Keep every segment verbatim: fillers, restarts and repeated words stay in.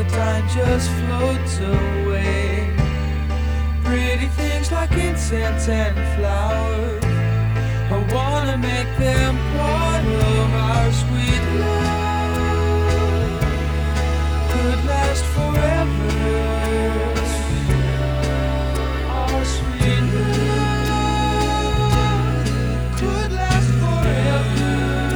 time just floats away. Pretty things like incense and flowers, I wanna make them part of our sweet love. Could last forever. Our sweet love could last forever.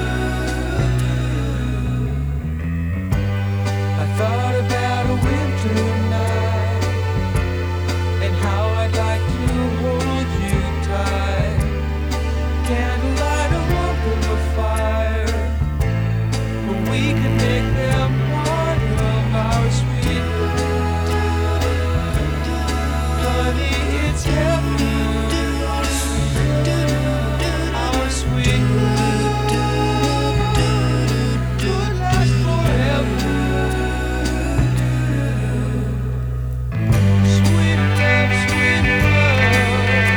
I thought about a winter night and how I'd like to hold you tight. Candlelight, a warmth of a fire, but we could make them part of our sweet love. Honey, it's heaven. Our sweet love could last forever. Sweet love, sweet love.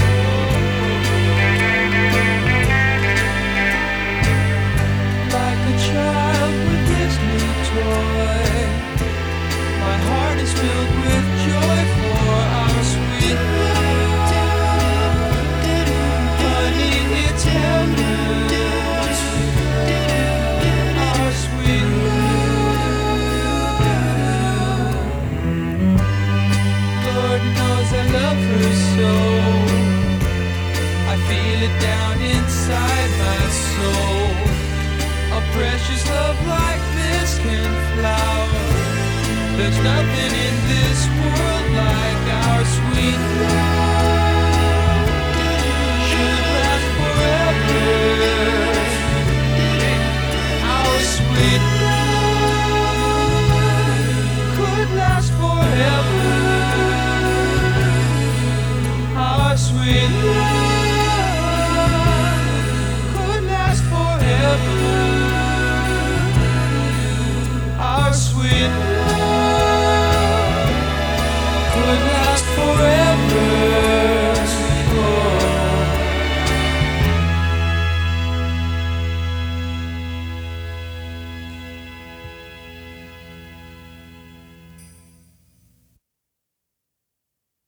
Like a child with his new toy, my heart is filled with joy for our sweet love. Honey, it's heaven. Our sweet love. Lord knows I love her so. I feel it down inside my soul. A precious love like this can flower. There's nothing in this world like our sweet love. Should last forever. Our sweet love could last forever. Our sweet love could last forever. Our sweet love.